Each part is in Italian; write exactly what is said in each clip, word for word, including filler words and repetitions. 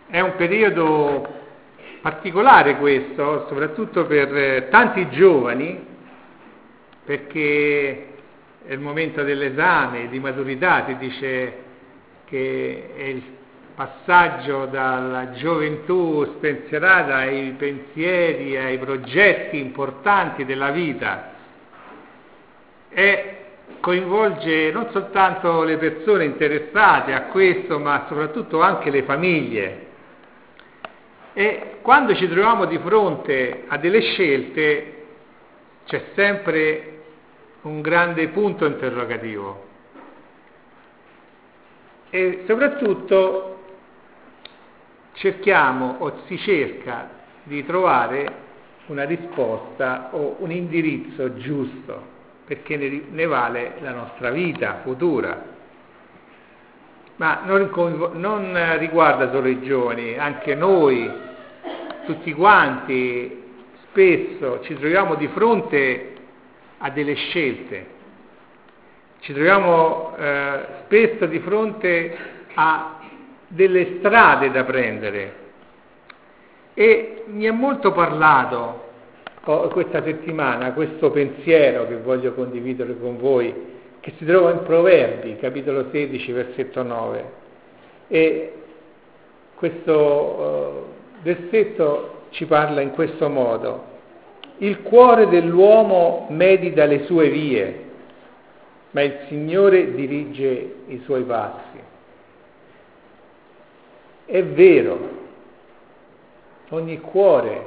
È un periodo particolare questo, soprattutto per tanti giovani, perché è il momento dell'esame, di maturità, si dice che è il passaggio dalla gioventù spensierata ai pensieri, ai progetti importanti della vita, e coinvolge non soltanto le persone interessate a questo, ma soprattutto anche le famiglie. E quando ci troviamo di fronte a delle scelte c'è sempre un grande punto interrogativo e soprattutto cerchiamo o si cerca di trovare una risposta o un indirizzo giusto, perché ne, ne vale la nostra vita futura. Ma non, non riguarda solo i giovani, anche noi, tutti quanti, spesso ci troviamo di fronte a delle scelte, ci troviamo eh, spesso di fronte a delle strade da prendere. E mi è molto parlato oh, questa settimana questo pensiero che voglio condividere con voi, che si trova in Proverbi, capitolo sedici, versetto nove. E questo uh, versetto ci parla in questo modo: il cuore dell'uomo medita le sue vie, ma il Signore dirige i suoi passi. È vero, ogni cuore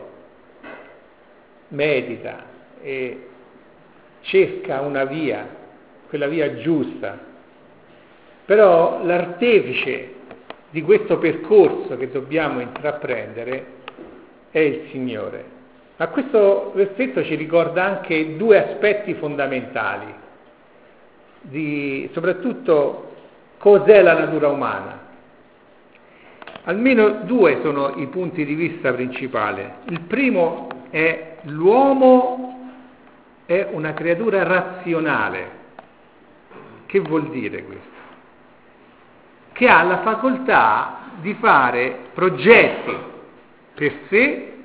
medita e cerca una via, quella via giusta, però l'artefice di questo percorso che dobbiamo intraprendere è il Signore. Ma questo versetto ci ricorda anche due aspetti fondamentali, di, soprattutto cos'è la natura umana. Almeno due sono i punti di vista principali. Il primo è: l'uomo è una creatura razionale. Che vuol dire questo? Che ha la facoltà di fare progetti per sé,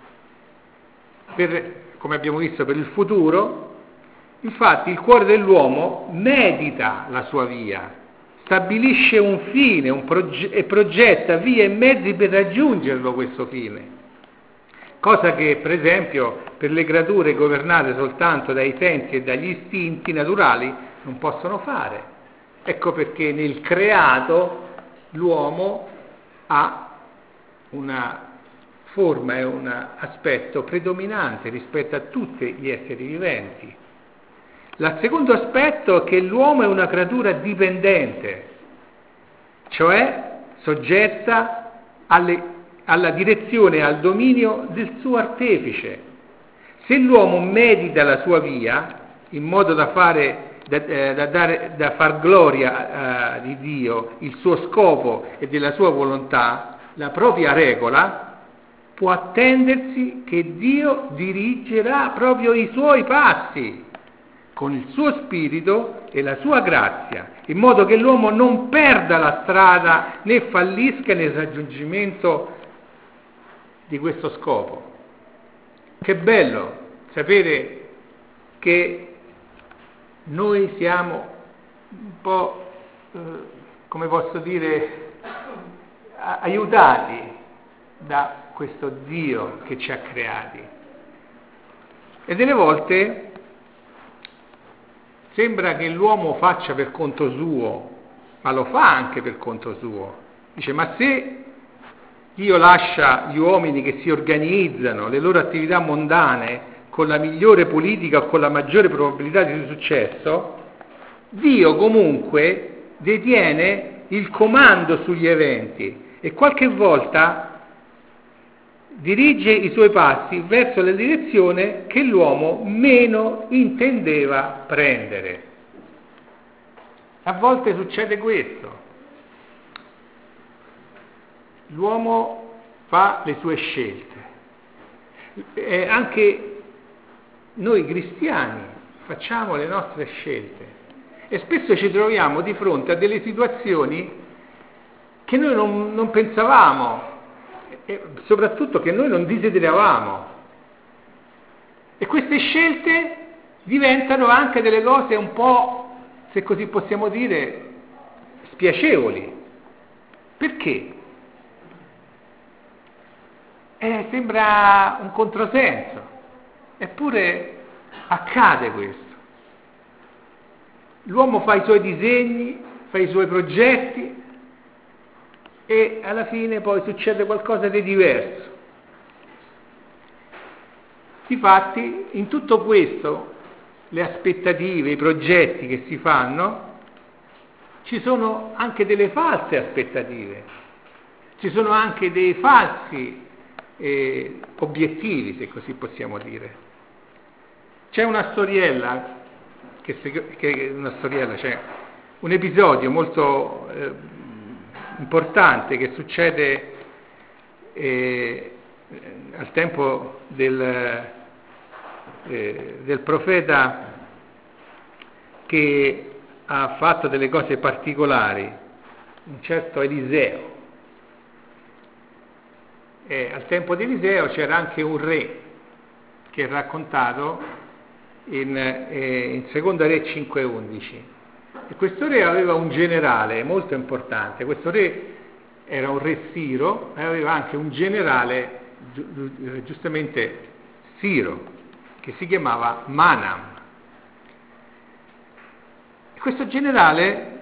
per, come abbiamo visto, per il futuro. Infatti il cuore dell'uomo medita la sua via, stabilisce un fine un proge- e progetta vie e mezzi per raggiungerlo questo fine, cosa che per esempio per le creature governate soltanto dai sensi e dagli istinti naturali non possono fare. Ecco perché nel creato l'uomo ha una forma e un aspetto predominante rispetto a tutti gli esseri viventi. Il secondo aspetto è che l'uomo è una creatura dipendente, cioè soggetta alle, alla direzione e al dominio del suo artefice. Se l'uomo medita la sua via in modo da fare da, eh, da, dare, da far gloria eh, di Dio, il suo scopo e della sua volontà, la propria regola, può attendersi che Dio dirigerà proprio i suoi passi con il suo spirito e la sua grazia, in modo che l'uomo non perda la strada né fallisca nel raggiungimento di questo scopo. Che bello sapere che noi siamo un po', eh, come posso dire, aiutati da questo Dio che ci ha creati. E delle volte sembra che l'uomo faccia per conto suo, ma lo fa anche per conto suo. Dice: ma se Dio lascia gli uomini che si organizzano le loro attività mondane con la migliore politica o con la maggiore probabilità di successo, Dio comunque detiene il comando sugli eventi e qualche volta dirige i suoi passi verso la direzione che l'uomo meno intendeva prendere. A volte succede questo. L'uomo fa le sue scelte. E anche noi cristiani facciamo le nostre scelte e spesso ci troviamo di fronte a delle situazioni che noi non, non pensavamo e soprattutto che noi non desideravamo. E queste scelte diventano anche delle cose un po', se così possiamo dire, spiacevoli. Perché? Eh, sembra un controsenso, eppure accade questo. L'uomo fa i suoi disegni, fa i suoi progetti e alla fine poi succede qualcosa di diverso. Difatti, in tutto questo, le aspettative, i progetti che si fanno, ci sono anche delle false aspettative, ci sono anche dei falsi eh, obiettivi, se così possiamo dire. C'è una storiella, che, che una storiella, cioè un episodio molto eh, importante che succede eh, al tempo del, eh, del profeta che ha fatto delle cose particolari, un certo Eliseo. E al tempo di Eliseo c'era anche un re che è raccontato in, eh, in Seconda Re cinque undici. E questo re aveva un generale molto importante. Questo re era un re Siro e aveva anche un generale, gi- giustamente Siro, che si chiamava Manam. Questo generale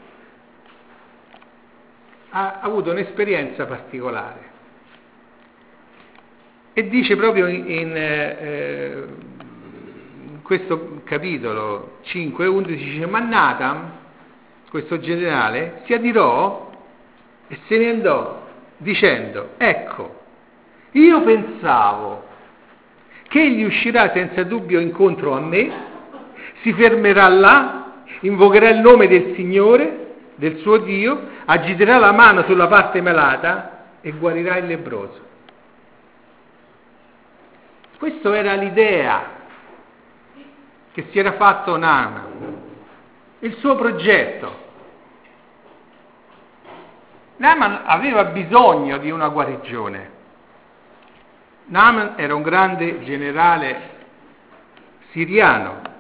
ha avuto un'esperienza particolare e dice proprio in, in, eh, in questo capitolo cinque undici, dice: ma Natam, questo generale, si adirò e se ne andò dicendo: ecco, io pensavo che egli uscirà senza dubbio incontro a me, si fermerà là, invocherà il nome del Signore, del suo Dio, agiterà la mano sulla parte malata e guarirà il lebbroso. Questa era l'idea che si era fatto Naaman, il suo progetto. Naaman aveva bisogno di una guarigione. Naaman era un grande generale siriano,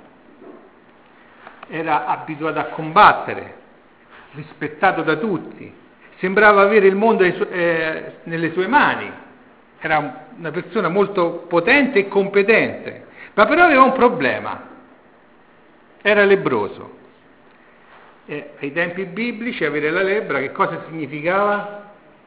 era abituato a combattere, rispettato da tutti, sembrava avere il mondo eh, nelle sue mani, era una persona molto potente e competente, ma però aveva un problema, era lebbroso. E ai tempi biblici avere la lebbra che cosa significava?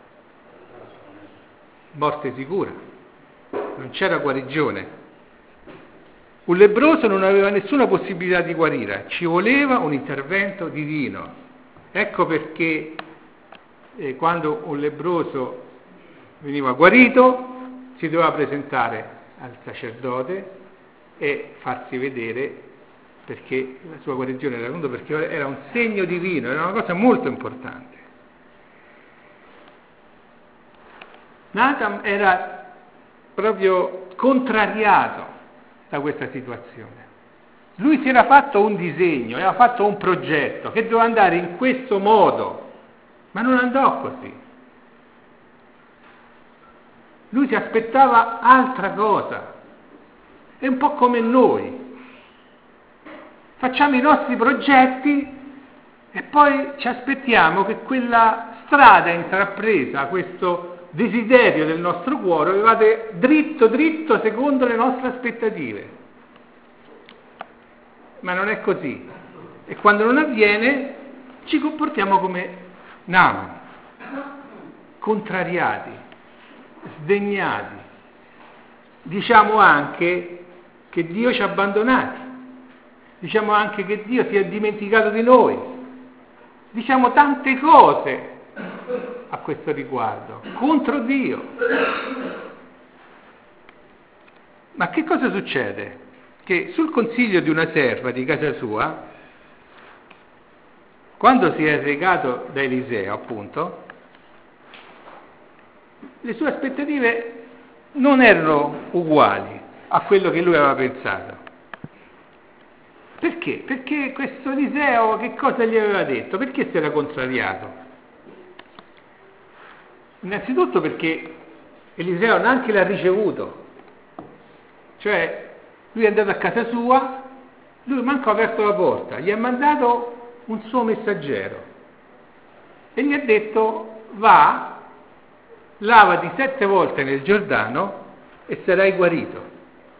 Morte sicura, non c'era guarigione. Un lebbroso non aveva nessuna possibilità di guarire, ci voleva un intervento divino. Ecco perché eh, quando un lebbroso veniva guarito si doveva presentare al sacerdote e farsi vedere, perché la sua guarigione era venuta, perché era un segno divino, era una cosa molto importante. Natam era proprio contrariato da questa situazione. Lui si era fatto un disegno, aveva fatto un progetto che doveva andare in questo modo, ma non andò così. Lui si aspettava altra cosa. È un po' come noi. Facciamo i nostri progetti e poi ci aspettiamo che quella strada intrapresa, questo desiderio del nostro cuore, vada dritto dritto secondo le nostre aspettative. Ma non è così. E quando non avviene ci comportiamo come Naaman, contrariati, sdegnati. Diciamo anche che Dio ci ha abbandonati. Diciamo anche che Dio si è dimenticato di noi. Diciamo tante cose a questo riguardo, contro Dio. Ma che cosa succede? Che sul consiglio di una serva di casa sua, quando si è recato da Eliseo, appunto, le sue aspettative non erano uguali a quello che lui aveva pensato. Perché? Perché questo Eliseo che cosa gli aveva detto? Perché si era contrariato? Innanzitutto perché Eliseo neanche l'ha ricevuto. Cioè, lui è andato a casa sua, lui manco ha aperto la porta, gli ha mandato un suo messaggero e gli ha detto: va, lavati sette volte nel Giordano e sarai guarito.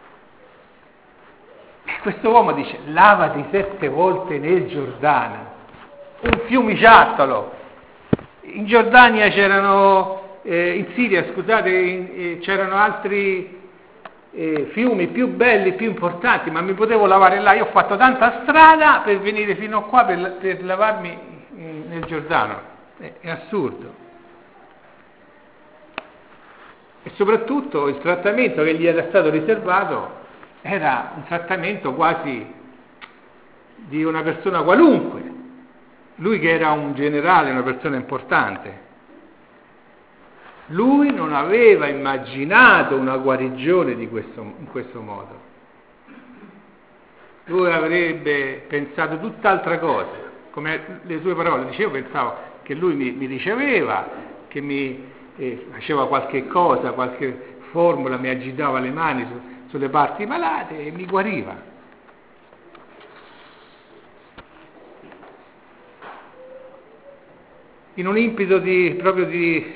E questo uomo dice: lavati sette volte nel Giordano, un fiumiciattolo. In Giordania c'erano, eh, in Siria, scusate, in, eh, c'erano altri eh, fiumi più belli, più importanti, ma mi potevo lavare là. Io ho fatto tanta strada per venire fino a qua per, per lavarmi in, nel Giordano. Eh, è assurdo. E soprattutto il trattamento che gli era stato riservato era un trattamento quasi di una persona qualunque. Lui che era un generale, una persona importante, lui non aveva immaginato una guarigione di questo, in questo modo. Lui avrebbe pensato tutt'altra cosa, come le sue parole. Dicevo, pensavo che lui mi, mi riceveva, che mi eh, faceva qualche cosa, qualche formula, mi agitava le mani su, sulle parti malate e mi guariva. In un impeto di, proprio di,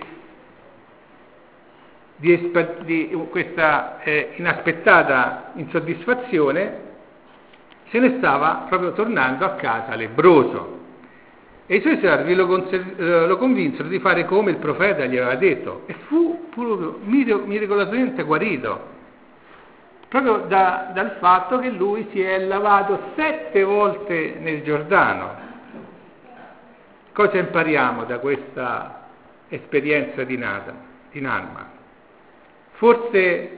di, di questa eh, inaspettata insoddisfazione, se ne stava proprio tornando a casa lebbroso. E i suoi servi lo, conser- lo convinsero di fare come il profeta gli aveva detto, e fu proprio miracolosamente guarito, proprio da, dal fatto che lui si è lavato sette volte nel Giordano. Cosa impariamo da questa esperienza di Naaman? Forse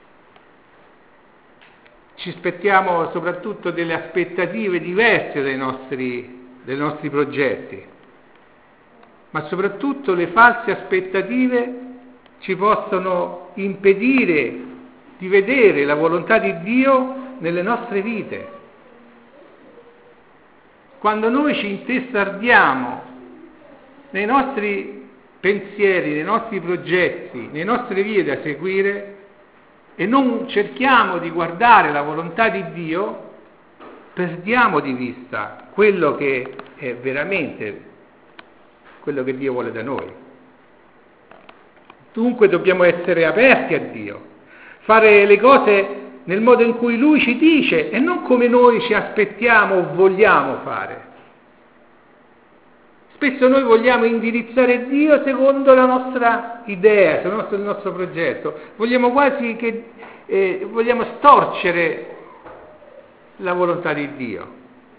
ci aspettiamo soprattutto delle aspettative diverse dai nostri, dai nostri progetti, ma soprattutto le false aspettative ci possono impedire di vedere la volontà di Dio nelle nostre vite. Quando noi ci intestardiamo nei nostri pensieri, nei nostri progetti, nelle nostre vie da seguire e non cerchiamo di guardare la volontà di Dio, perdiamo di vista quello che è veramente quello che Dio vuole da noi. Dunque dobbiamo essere aperti a Dio, fare le cose nel modo in cui Lui ci dice e non come noi ci aspettiamo o vogliamo fare. Spesso noi vogliamo indirizzare Dio secondo la nostra idea, secondo il nostro progetto. Vogliamo quasi che eh, vogliamo storcere la volontà di Dio.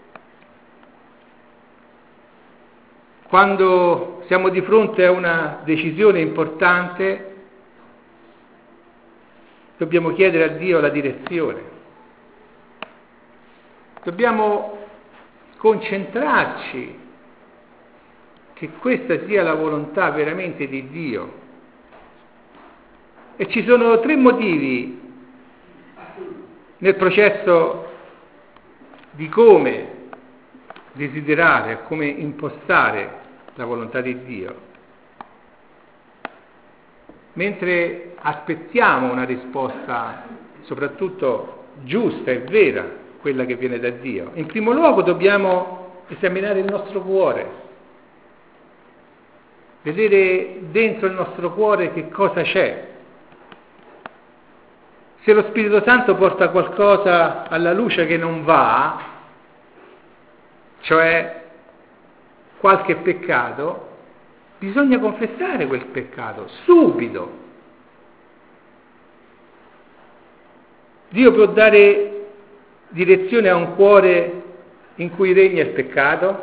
Quando siamo di fronte a una decisione importante, dobbiamo chiedere a Dio la direzione. Dobbiamo concentrarci che questa sia la volontà veramente di Dio. E ci sono tre motivi nel processo di come desiderare, come impostare la volontà di Dio. Mentre aspettiamo una risposta soprattutto giusta e vera, quella che viene da Dio, in primo luogo dobbiamo esaminare il nostro cuore, vedere dentro il nostro cuore che cosa c'è. Se lo Spirito Santo porta qualcosa alla luce che non va, cioè qualche peccato, bisogna confessare quel peccato subito. Dio può dare direzione a un cuore in cui regna il peccato?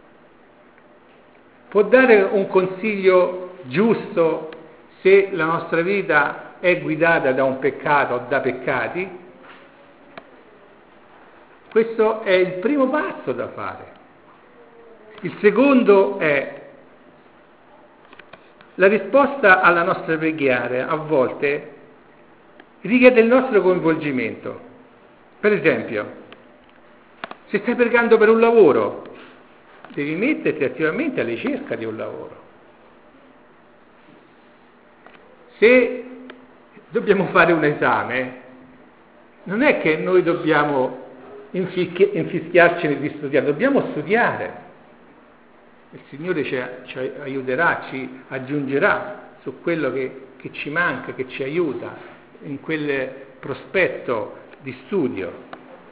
Può dare un consiglio giusto se la nostra vita è guidata da un peccato o da peccati? Questo è il primo passo da fare. Il secondo è la risposta alla nostra preghiera, a volte richiede il nostro coinvolgimento. Per esempio, se stai pregando per un lavoro, devi metterti attivamente alla ricerca di un lavoro. Se dobbiamo fare un esame, non è che noi dobbiamo infischi- infischiarcene di studiare, dobbiamo studiare. Il Signore ci, ci aiuterà, ci aggiungerà su quello che, che ci manca, che ci aiuta in quel prospetto di studio.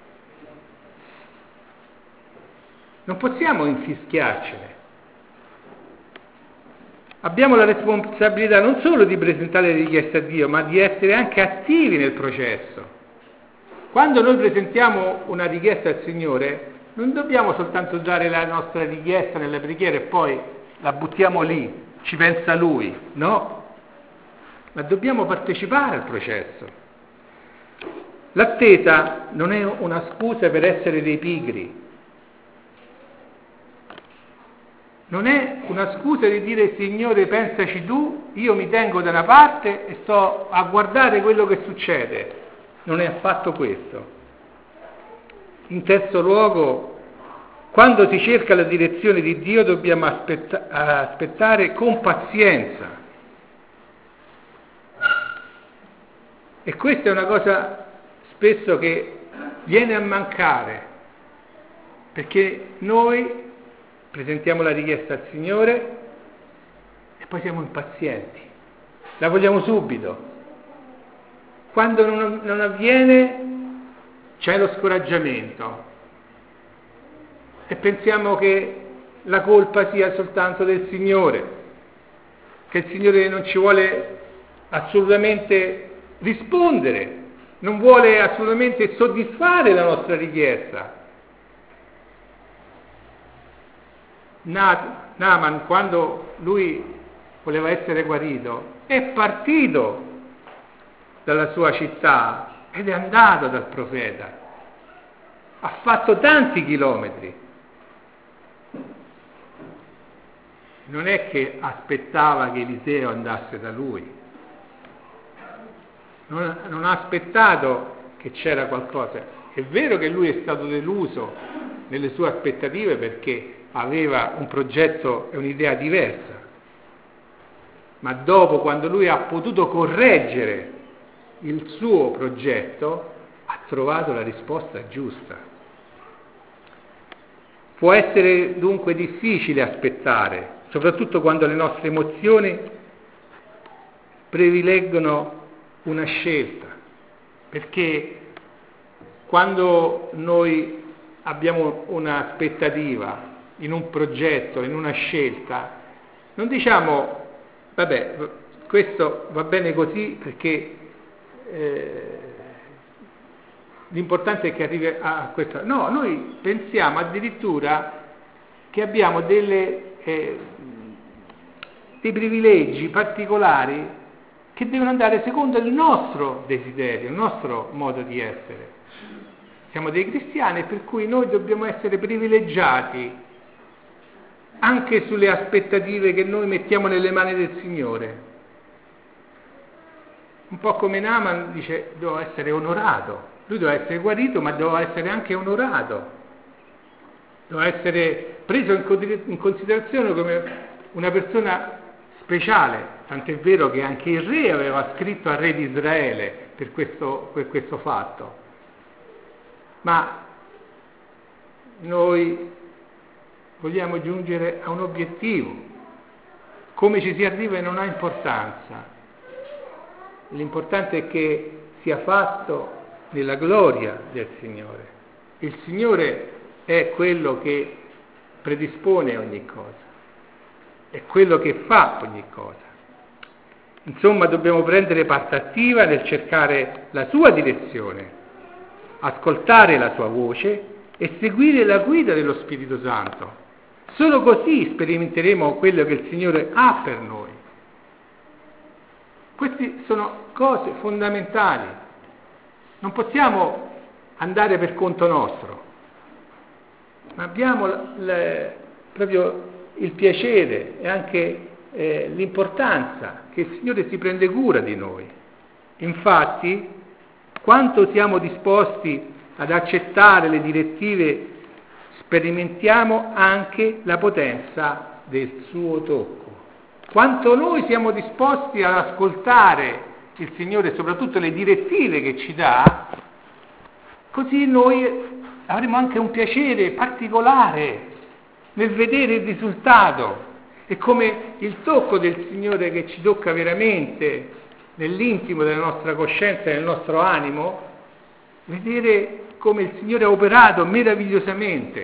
Non possiamo infischiarcene. Abbiamo la responsabilità non solo di presentare le richieste a Dio, ma di essere anche attivi nel processo. Quando noi presentiamo una richiesta al Signore, non dobbiamo soltanto dare la nostra richiesta nelle preghiere e poi la buttiamo lì, ci pensa Lui, no? Ma dobbiamo partecipare al processo. L'attesa non è una scusa per essere dei pigri. Non è una scusa di dire Signore pensaci tu, io mi tengo da una parte e sto a guardare quello che succede. Non è affatto questo. In terzo luogo, quando si cerca la direzione di Dio dobbiamo aspetta- aspettare con pazienza. E questa è una cosa spesso che viene a mancare, perché noi presentiamo la richiesta al Signore e poi siamo impazienti, la vogliamo subito. Quando non, non avviene c'è lo scoraggiamento e pensiamo che la colpa sia soltanto del Signore, che il Signore non ci vuole assolutamente rispondere, non vuole assolutamente soddisfare la nostra richiesta. Naaman, quando lui voleva essere guarito, è partito dalla sua città ed è andato dal profeta. Ha fatto tanti chilometri. Non è che aspettava che Eliseo andasse da lui. Non, non ha aspettato che c'era qualcosa. È vero che lui è stato deluso nelle sue aspettative perché aveva un progetto e un'idea diversa, ma dopo, quando lui ha potuto correggere il suo progetto, ha trovato la risposta giusta. Può essere dunque difficile aspettare, soprattutto quando le nostre emozioni privilegiano una scelta, perché quando noi abbiamo un'aspettativa in un progetto, in una scelta, non diciamo vabbè, questo va bene così perché eh, l'importante è che arrivi a questo. No, noi pensiamo addirittura che abbiamo delle, eh, dei privilegi particolari che devono andare secondo il nostro desiderio, il nostro modo di essere. Siamo dei cristiani per cui noi dobbiamo essere privilegiati anche sulle aspettative che noi mettiamo nelle mani del Signore. Un po' come Naaman dice, devo essere onorato. Lui doveva essere guarito, ma doveva essere anche onorato. Doveva essere preso in considerazione come una persona speciale. Tant'è vero che anche il re aveva scritto al re di Israele per questo, per questo fatto. Ma noi vogliamo giungere a un obiettivo. Come ci si arriva non ha importanza. L'importante è che sia fatto nella gloria del Signore. Il Signore è quello che predispone ogni cosa, è quello che fa ogni cosa. Insomma, dobbiamo prendere parte attiva nel cercare la sua direzione, ascoltare la sua voce e seguire la guida dello Spirito Santo. Solo così sperimenteremo quello che il Signore ha per noi. Queste sono cose fondamentali. Non possiamo andare per conto nostro, ma abbiamo le, proprio il piacere e anche eh, l'importanza che il Signore si prende cura di noi. Infatti, quanto siamo disposti ad accettare le direttive, sperimentiamo anche la potenza del suo tocco. Quanto noi siamo disposti ad ascoltare il Signore, soprattutto le direttive che ci dà, così noi avremo anche un piacere particolare nel vedere il risultato. È come il tocco del Signore che ci tocca veramente nell'intimo della nostra coscienza e nel nostro animo, vedere come il Signore ha operato meravigliosamente.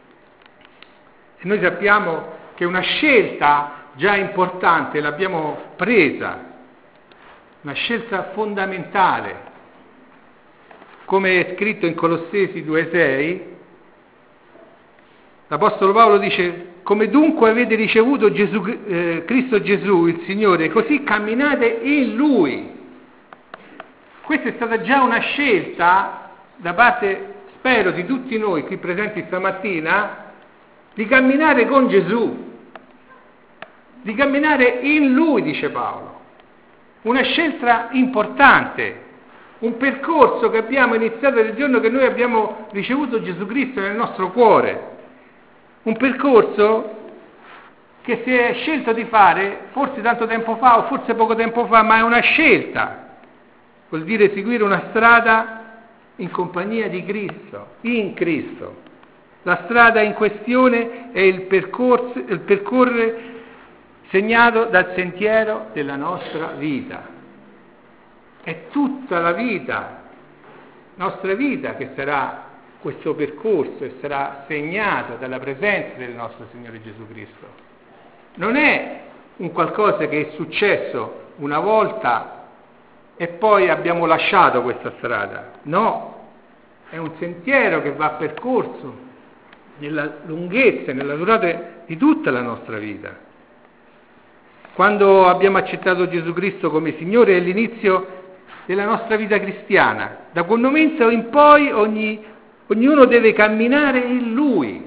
E noi sappiamo che una scelta già importante l'abbiamo presa, una scelta fondamentale. Come è scritto in Colossesi due sei, l'Apostolo Paolo dice: come dunque avete ricevuto Gesù, eh, Cristo Gesù, il Signore, così camminate in Lui. Questa è stata già una scelta da parte, spero, di tutti noi qui presenti stamattina, di camminare con Gesù, di camminare in Lui, dice Paolo. Una scelta importante, un percorso che abbiamo iniziato dal giorno che noi abbiamo ricevuto Gesù Cristo nel nostro cuore. Un percorso che si è scelto di fare forse tanto tempo fa o forse poco tempo fa, ma è una scelta. Vuol dire seguire una strada in compagnia di Cristo, in Cristo. La strada in questione è il percorso, il percorrere segnato dal sentiero della nostra vita. È tutta la vita, nostra vita, che sarà questo percorso e sarà segnata dalla presenza del nostro Signore Gesù Cristo. Non è un qualcosa che è successo una volta e poi abbiamo lasciato questa strada. No, è un sentiero che va percorso nella lunghezza e nella durata di tutta la nostra vita. Quando abbiamo accettato Gesù Cristo come Signore è l'inizio della nostra vita cristiana. Da quel momento in poi ogni, ognuno deve camminare in Lui.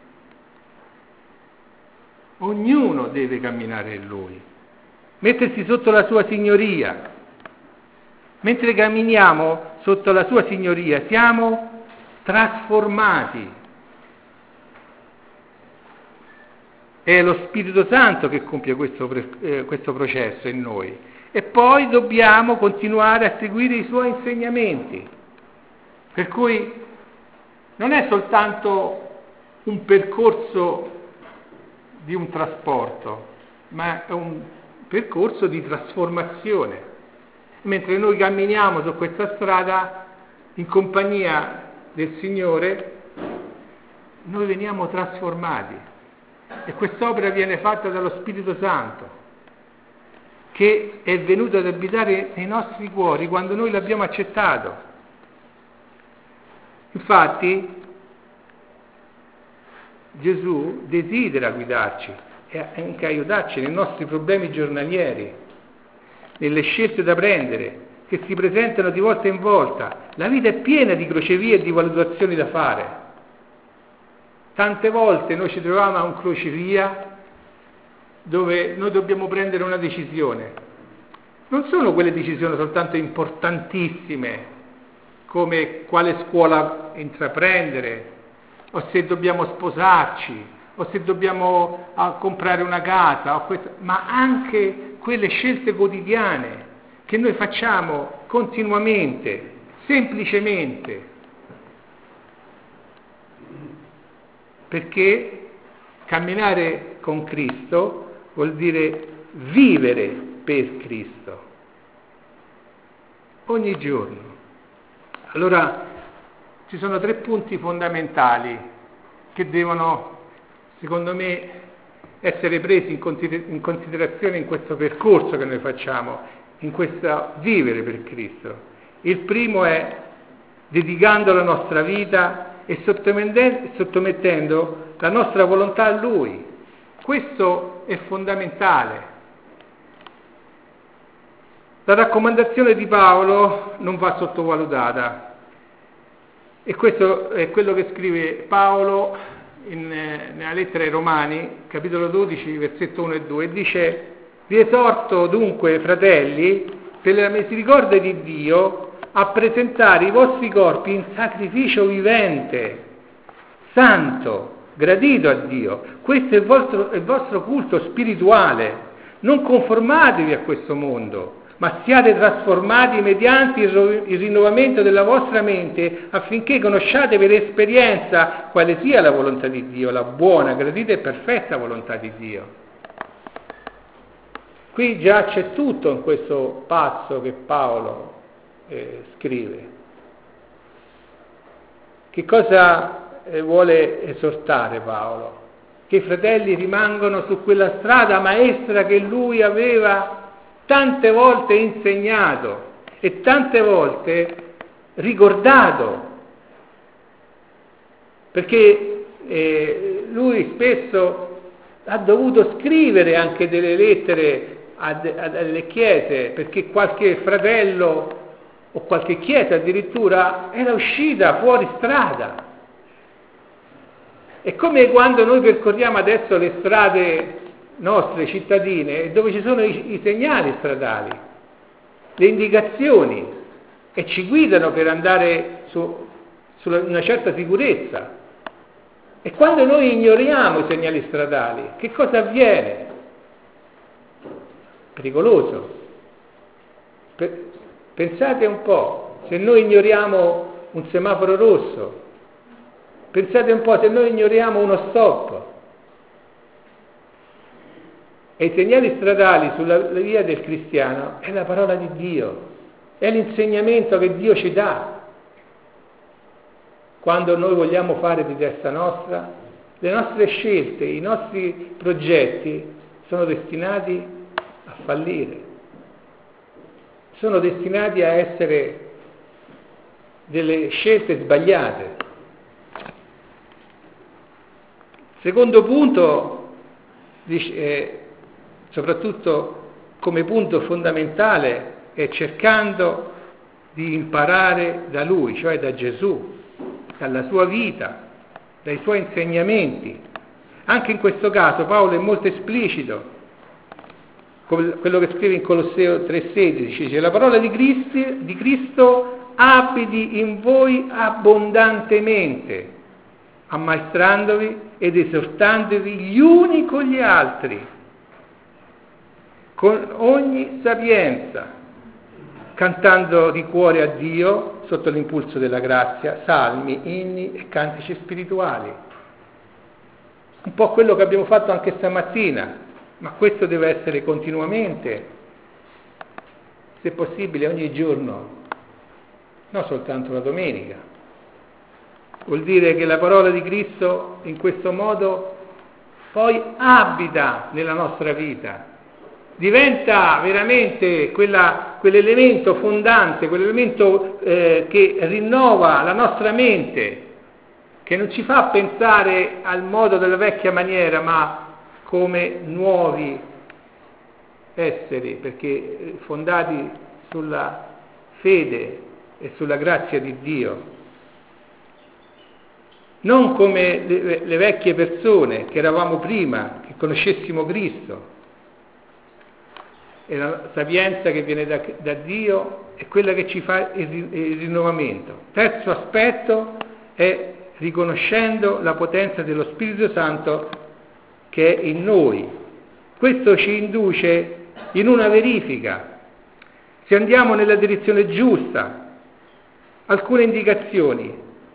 Ognuno deve camminare in Lui. Mettersi sotto la sua signoria. Mentre camminiamo sotto la sua signoria siamo trasformati. È lo Spirito Santo che compie questo, eh, questo processo in noi. E poi dobbiamo continuare a seguire i Suoi insegnamenti. Per cui non è soltanto un percorso di un trasporto, ma è un percorso di trasformazione. Mentre noi camminiamo su questa strada in compagnia del Signore, noi veniamo trasformati. E quest'opera viene fatta dallo Spirito Santo, che è venuto ad abitare nei nostri cuori quando noi l'abbiamo accettato. Infatti, Gesù desidera guidarci e anche aiutarci nei nostri problemi giornalieri, nelle scelte da prendere, che si presentano di volta in volta. La vita è piena di crocevie e di valutazioni da fare. Tante volte noi ci troviamo a un crocevia dove noi dobbiamo prendere una decisione. Non sono quelle decisioni soltanto importantissime, come quale scuola intraprendere, o se dobbiamo sposarci, o se dobbiamo uh, comprare una casa, o questo, ma anche quelle scelte quotidiane che noi facciamo continuamente, semplicemente, perché camminare con Cristo vuol dire vivere per Cristo, ogni giorno. Allora, ci sono tre punti fondamentali che devono, secondo me, essere presi in considerazione in questo percorso che noi facciamo, in questo vivere per Cristo. Il primo è dedicando la nostra vita e sottomettendo la nostra volontà a Lui. Questo è fondamentale. La raccomandazione di Paolo non va sottovalutata, e questo è quello che scrive Paolo in, nella lettera ai Romani, capitolo dodici, versetto uno e due, e dice: vi esorto dunque, fratelli, per la misericordia di Dio, a presentare i vostri corpi in sacrificio vivente, santo, gradito a Dio. Questo è il vostro, è il vostro culto spirituale. Non conformatevi a questo mondo, ma siate trasformati mediante il, ro- il rinnovamento della vostra mente, affinché conosciate per esperienza quale sia la volontà di Dio, la buona, gradita e perfetta volontà di Dio. Qui già c'è tutto in questo passo che Paolo eh, scrive. Che cosa eh, vuole esortare Paolo? Che i fratelli rimangono su quella strada maestra che lui aveva tante volte insegnato e tante volte ricordato, perché eh, lui spesso ha dovuto scrivere anche delle lettere alle chiese, perché qualche fratello o qualche chiesa addirittura era uscita fuori strada. È come quando noi percorriamo adesso le strade nostre cittadine, dove ci sono i, i segnali stradali, le indicazioni, e ci guidano per andare su, su una certa sicurezza. E quando noi ignoriamo i segnali stradali, che cosa avviene? Pericoloso. Pensate un po', se noi ignoriamo un semaforo rosso, pensate un po' se noi ignoriamo uno stop. E i segnali stradali sulla via del cristiano è la parola di Dio, è l'insegnamento che Dio ci dà. Quando noi vogliamo fare di testa nostra, le nostre scelte, i nostri progetti sono destinati a fallire, sono destinati a essere delle scelte sbagliate. Secondo punto, eh, soprattutto come punto fondamentale, è cercando di imparare da Lui, cioè da Gesù, dalla sua vita, dai suoi insegnamenti. Anche in questo caso Paolo è molto esplicito. Quello che scrive in Colosseo tre sedici, dice: la parola di Cristo, di Cristo abiti in voi abbondantemente, ammaestrandovi ed esortandovi gli uni con gli altri, con ogni sapienza, cantando di cuore a Dio, sotto l'impulso della grazia, salmi, inni e cantici spirituali. Un po' quello che abbiamo fatto anche stamattina. Ma questo deve essere continuamente, se possibile ogni giorno, non soltanto la domenica. Vuol dire che la parola di Cristo in questo modo poi abita nella nostra vita, diventa veramente quella, quell'elemento fondante, quell'elemento eh, che rinnova la nostra mente, che non ci fa pensare al modo della vecchia maniera, ma come nuovi esseri, perché fondati sulla fede e sulla grazia di Dio. Non come le, le vecchie persone che eravamo prima, che conoscessimo Cristo. E la sapienza che viene da, da Dio è quella che ci fa il, il rinnovamento. Terzo aspetto è riconoscendo la potenza dello Spirito Santo che è in noi. Questo ci induce in una verifica, se andiamo nella direzione giusta, alcune indicazioni,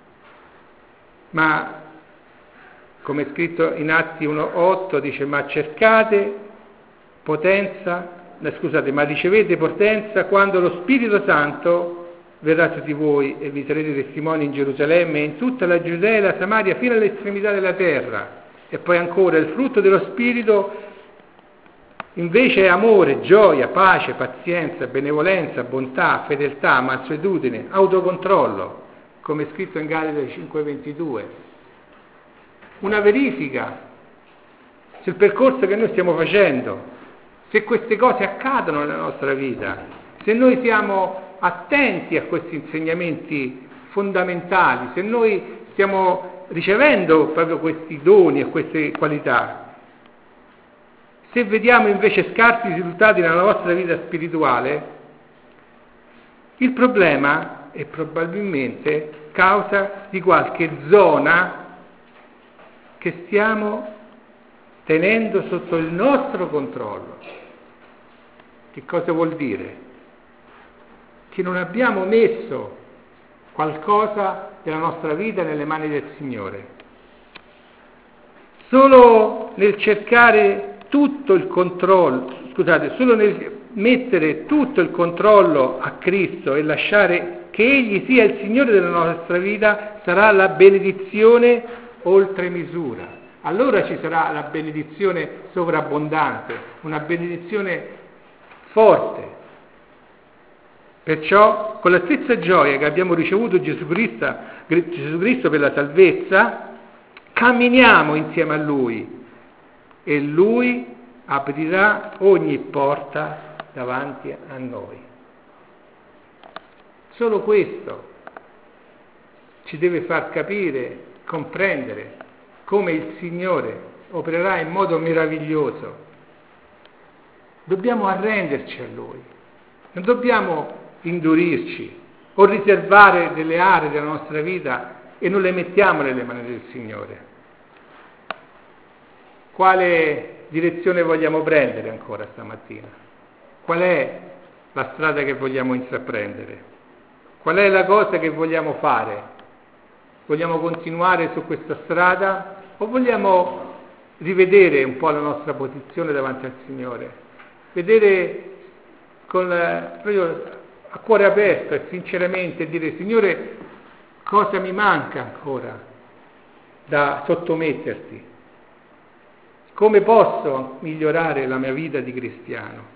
ma come è scritto in Atti uno otto dice: ma cercate potenza, scusate, ma ricevete potenza quando lo Spirito Santo verrà su di voi e vi sarete testimoni in Gerusalemme e in tutta la Giudea e la Samaria fino all'estremità della terra. E poi ancora il frutto dello Spirito invece è amore, gioia, pace, pazienza, benevolenza, bontà, fedeltà, mansuetudine, autocontrollo, come è scritto in Galati cinque ventidue. Una verifica sul percorso che noi stiamo facendo, se queste cose accadono nella nostra vita, se noi siamo attenti a questi insegnamenti fondamentali, se noi stiamo ricevendo proprio questi doni e queste qualità. Se vediamo invece scarsi risultati nella nostra vita spirituale, il problema è probabilmente causa di qualche zona che stiamo tenendo sotto il nostro controllo. Che cosa vuol dire? che non abbiamo messo qualcosa della nostra vita nelle mani del Signore. Solo nel cercare tutto il controllo, scusate, solo nel mettere tutto il controllo a Cristo e lasciare che Egli sia il Signore della nostra vita, sarà la benedizione oltre misura. Allora ci sarà la benedizione sovrabbondante, una benedizione forte. Perciò, con la stessa gioia che abbiamo ricevuto Gesù Cristo, Gesù Cristo per la salvezza, camminiamo insieme a Lui e Lui aprirà ogni porta davanti a noi. Solo questo ci deve far capire, comprendere come il Signore opererà in modo meraviglioso. Dobbiamo arrenderci a Lui, non dobbiamo indurirci o riservare delle aree della nostra vita e non le mettiamo nelle mani del Signore. Quale direzione vogliamo prendere ancora stamattina? Qual è la strada che vogliamo intraprendere? Qual è la cosa che vogliamo fare? Vogliamo continuare su questa strada o vogliamo rivedere un po' la nostra posizione davanti al Signore? Vedere con la, proprio a cuore aperto e sinceramente dire: Signore, cosa mi manca ancora da sottometterti? Come posso migliorare la mia vita di cristiano?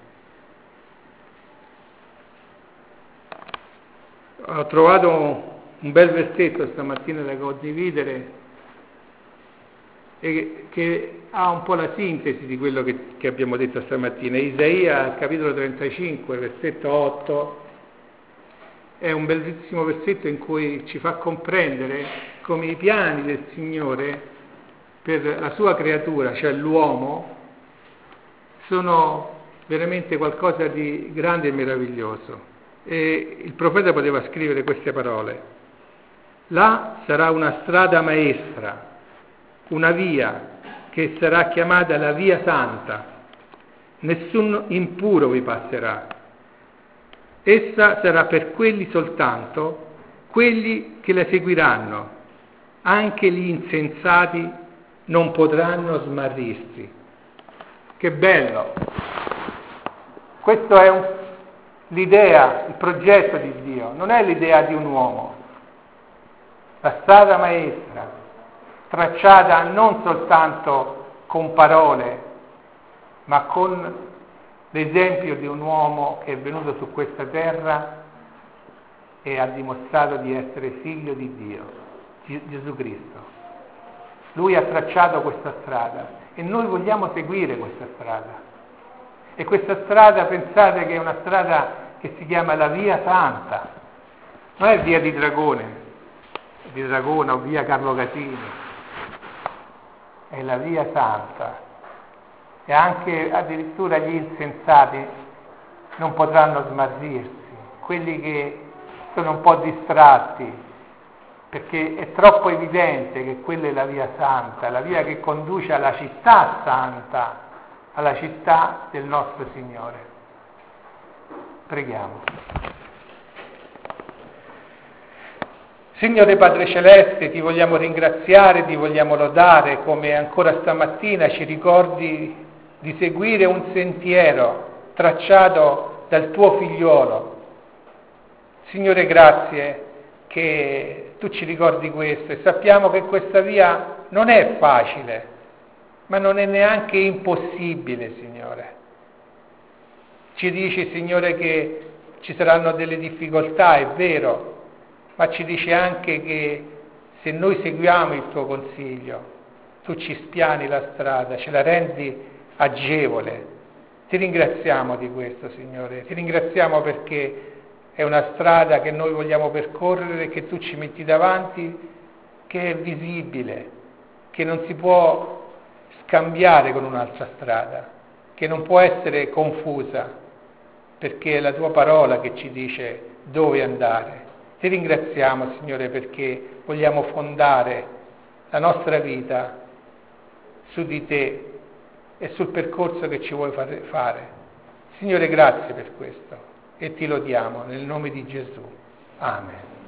Ho trovato un bel versetto stamattina da condividere e che ha un po' la sintesi di quello che, che abbiamo detto stamattina. Isaia, capitolo trentacinque, versetto otto, è un bellissimo versetto in cui ci fa comprendere come i piani del Signore per la sua creatura, cioè l'uomo, sono veramente qualcosa di grande e meraviglioso. E il profeta poteva scrivere queste parole: là sarà una strada maestra, una via che sarà chiamata la via santa, nessun impuro vi passerà. Essa sarà per quelli soltanto, quelli che la seguiranno, anche gli insensati non potranno smarrirsi. Che bello! Questo è un, l'idea, il progetto di Dio, non è l'idea di un uomo. La strada maestra, tracciata non soltanto con parole, ma con l'esempio di un uomo che è venuto su questa terra e ha dimostrato di essere figlio di Dio, Gesù Cristo. Lui ha tracciato questa strada e noi vogliamo seguire questa strada. E questa strada, pensate che è una strada che si chiama la Via Santa, non è Via di Dragone, di Dragona o Via Carlo Casini, è la Via Santa. E anche addirittura gli insensati non potranno smarrirsi, quelli che sono un po' distratti, perché è troppo evidente che quella è la Via Santa, la via che conduce alla città santa, alla città del nostro Signore. Preghiamo. Signore Padre Celeste, ti vogliamo ringraziare, ti vogliamo lodare, come ancora stamattina ci ricordi di seguire un sentiero tracciato dal tuo figliolo. Signore, grazie che tu ci ricordi questo e sappiamo che questa via non è facile, ma non è neanche impossibile, Signore. Ci dici, Signore, che ci saranno delle difficoltà, è vero, ma ci dici anche che se noi seguiamo il tuo consiglio, tu ci spiani la strada, ce la rendi agevole. Ti ringraziamo di questo, Signore, ti ringraziamo perché è una strada che noi vogliamo percorrere, che tu ci metti davanti, che è visibile, che non si può scambiare con un'altra strada, che non può essere confusa, perché è la tua parola che ci dice dove andare. Ti ringraziamo, Signore, perché vogliamo fondare la nostra vita su di te e sul percorso che ci vuoi fare. Signore, grazie per questo. e ti lodiamo nel nome di Gesù. Amen.